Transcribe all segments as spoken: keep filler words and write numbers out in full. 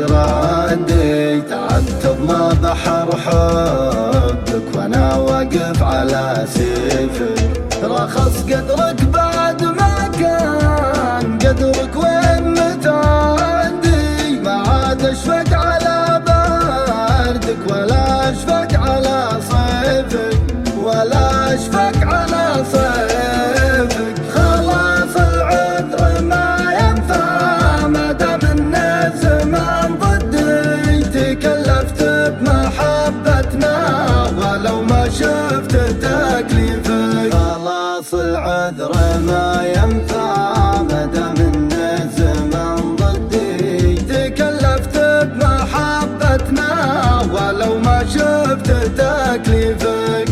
ردي تعتب ما بحر حبك وانا واقف على سيفك. رخص قدرك بعد ما كان قدرك وين متعدي، ما عاد اشفق على بردك ولا اشفق على صيفك ولا اشفق على صيفك. خلاص العذر ما ينفع ما دام انه زمان ضدي، تكلفت بمحبتنا ولو ما شفت تكليفك. خلاص العذر ما ينفع ما دام انه زمان ضدي، تكلفت بمحبتنا ولو ما شفت تكليفك.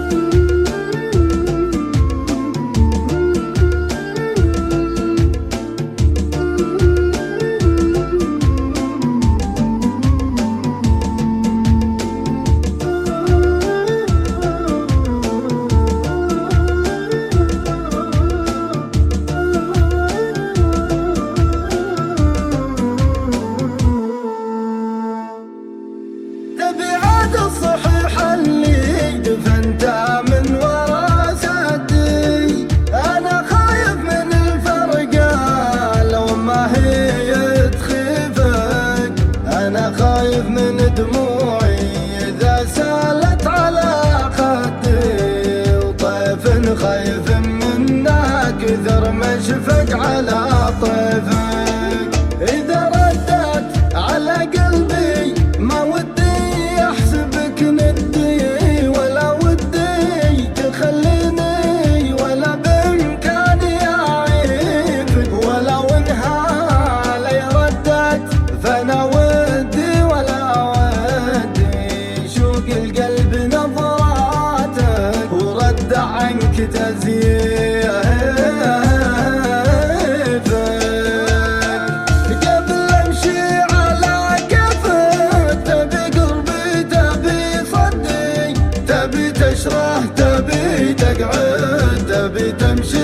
الصحيح اللي دفنته من ورا سدي، انا خايف من الفرقة لو ما هي تخيفك. انا خايف من دموعي اذا سالت على خدي، وطيف خايف منه كثر مشفق على طيفك. اذا ردت على قلبي ما ودي احسبك ندي، ولا ودي تخليني ولا بامكاني اعيبك. ولو انها علي ردت فانا ودي ولا ودي، شوق القلب نظراتك ورد عنك تزييفك. قبل امشي على كفك تبي قربي تبي صدي، تبي تشرح تبي تقعد تبي تمشي